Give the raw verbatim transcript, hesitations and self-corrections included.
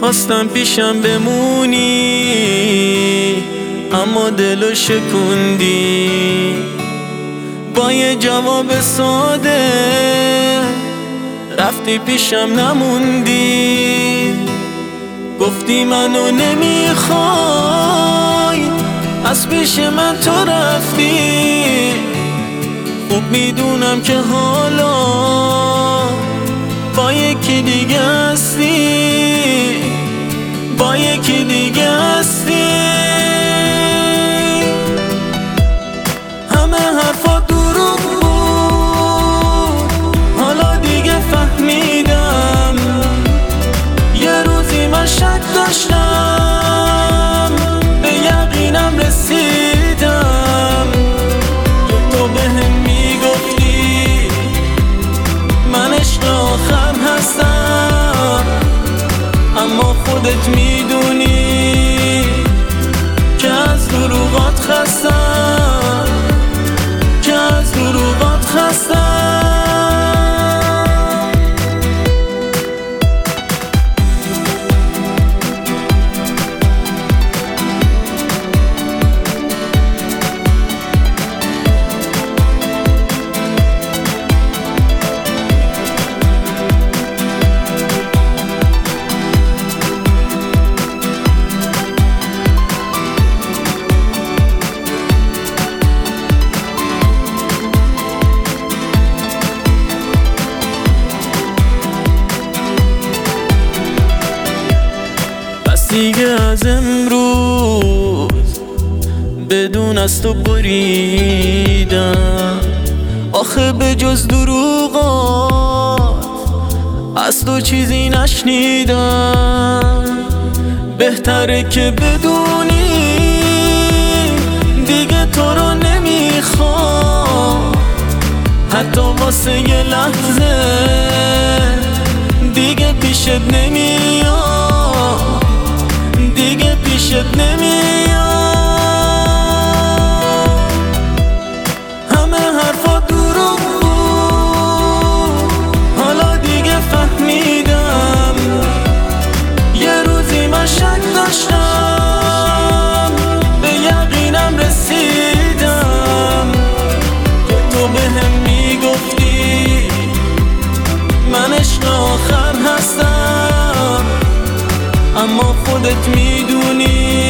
خواستم پیشم بمونی اما دلو شکوندی با یه جواب ساده رفتی پیشم نموندی. گفتی منو نمیخوای از پیش من تو رفتی. خوب میدونم که حالا با یکی دیگه هستی، با یکی دیگه هستی. همه حرفا دروغ بود حالا دیگه فهمیدم. یه روزی من شک داشتم به یقینم رسیدم که تو بهم میگفتی من عشق آخر هستم، اما خودت میدونی که از دروغات خستم، که از دروغات خستم. دیگه از امروز بدون از تو بریدم. آخه به جز دروغات از تو چیزی نشنیدم. بهتره که بدونی دیگه تو رو نمیخوام، حتی واسه یه لحظه دیگه پیشت نمیام، دیگه پیشت نمیام. همه حرفا دروغ بود حالا دیگه فهمیدم. یه روزی من شک داشتم به یقینم رسیدم که تو بهم میگفتی من عشق آخر هستم، اما خودت میدونی